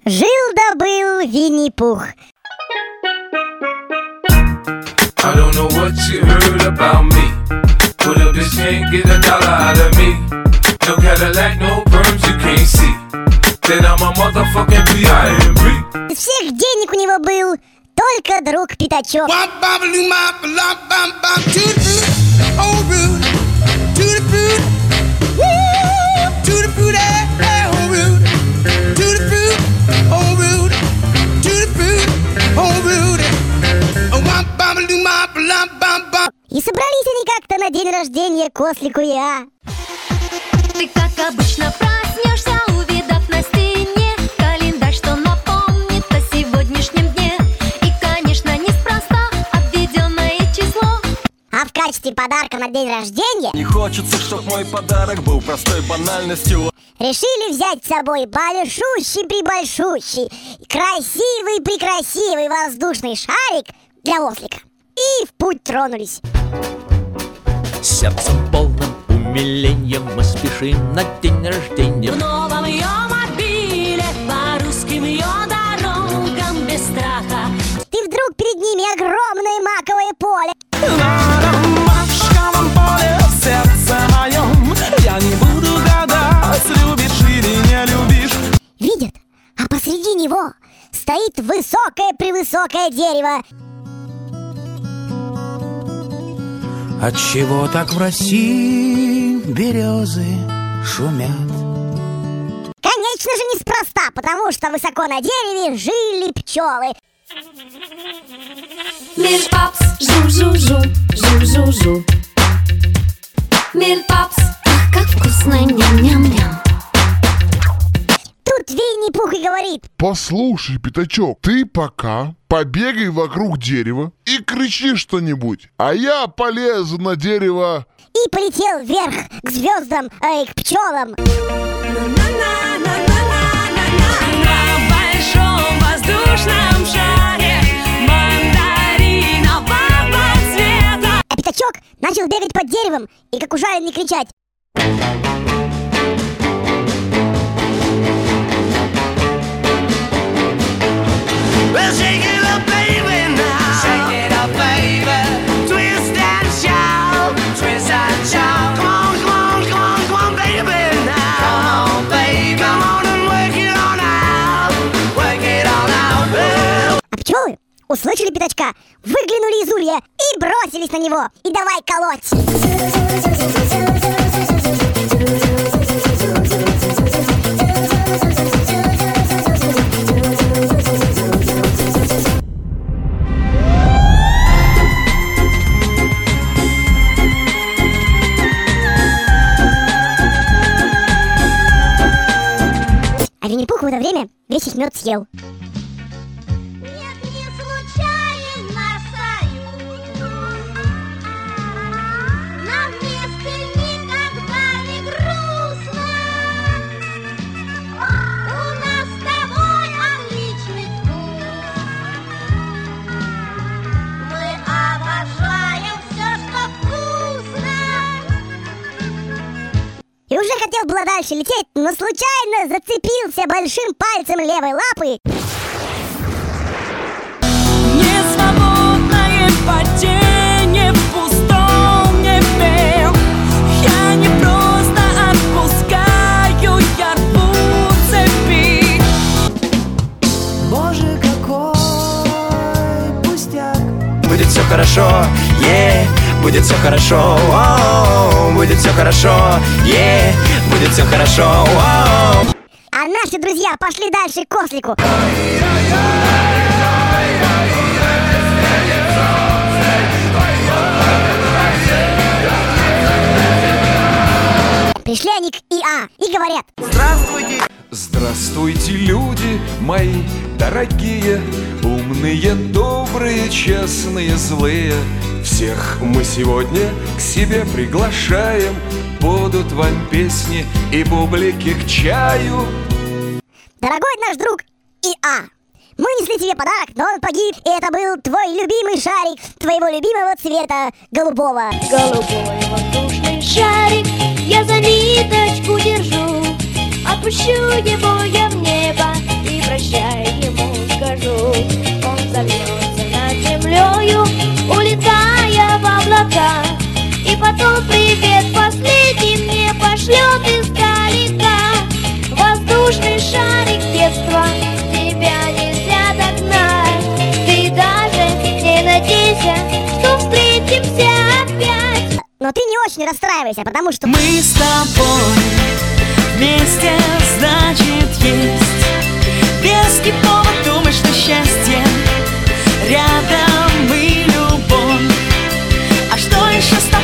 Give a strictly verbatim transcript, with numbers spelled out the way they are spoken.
Жил-да-был Винни-Пух. I don't know what you heard about me, but a bitch can't get a dollar out of me. No Cadillac, no perms, you can't see that I'm a motherfucking P I M P. Из всех денег у него был только друг Пятачок. И собрались они как-то на день рождения к ослику Я. Ты, как обычно, проснешься, увидав на стене календарь, что напомнит о сегодняшнем дне. И, конечно, неспроста обведенное число. А в качестве подарка на день рождения не хочется, чтоб мой подарок был простой банальностью. решили взять с собой большущий-пребольшущий, красивый-прекрасивый воздушный шарик для ослика. И в путь тронулись. Сердцем полным умилением мы спешим на день рождения. В новом ее мобиле, по русским ее дорогам без страха. И вдруг перед ними огромное маковое поле. На этом маковом поле, в сердце моем, я не буду гадать, любишь или не любишь. Видят, а посреди него стоит высокое-превысокое дерево. Отчего так в России березы шумят? Конечно же, неспроста, потому что высоко на дереве жили пчелы. Мир папс, жу-жу-жу, жу-жу-жу. Мир папс, ах, как вкусно, ням-ням-ням. Тут Винни-Пух и говорит: послушай, Пятачок, ты пока побегай вокруг дерева и кричи что-нибудь, а я полезу на дерево. И полетел вверх к звездам, эй, к пчелам. На большом воздушном шаре мандаринового цвета. А Пятачок начал бегать под деревом и как ужаленный кричать: услышали Пятачка, выглянули из улья и бросились на него. И давай колоть. А Винни-Пух в это время весь их мед съел. И уже хотел было дальше лететь, но случайно зацепился большим пальцем левой лапы. Несвободное падение в пустом небе. Я не просто отпускаю, я рву цепи. Боже, какой пустяк. Будет все хорошо, е, будет все хорошо, о, будет все хорошо, е, будет все хорошо, о. А наши друзья пошли дальше к ослику. Пришли они к И А и говорят: Здравствуйте. Здравствуйте, люди мои дорогие, умные, добрые, честные, злые. Всех мы сегодня к себе приглашаем. Будут вам песни и бублики к чаю. дорогой наш друг И А, мы несли тебе подарок, но он погиб, и это был твой любимый шарик твоего любимого цвета голубого. Голубой воздушный шарик, я за ниточку держу, отпущу его я в небо и прощай. ты не очень расстраивайся, потому что... Мы с тобой вместе, значит, есть веский повод думать, что счастье рядом и любовь. А что еще с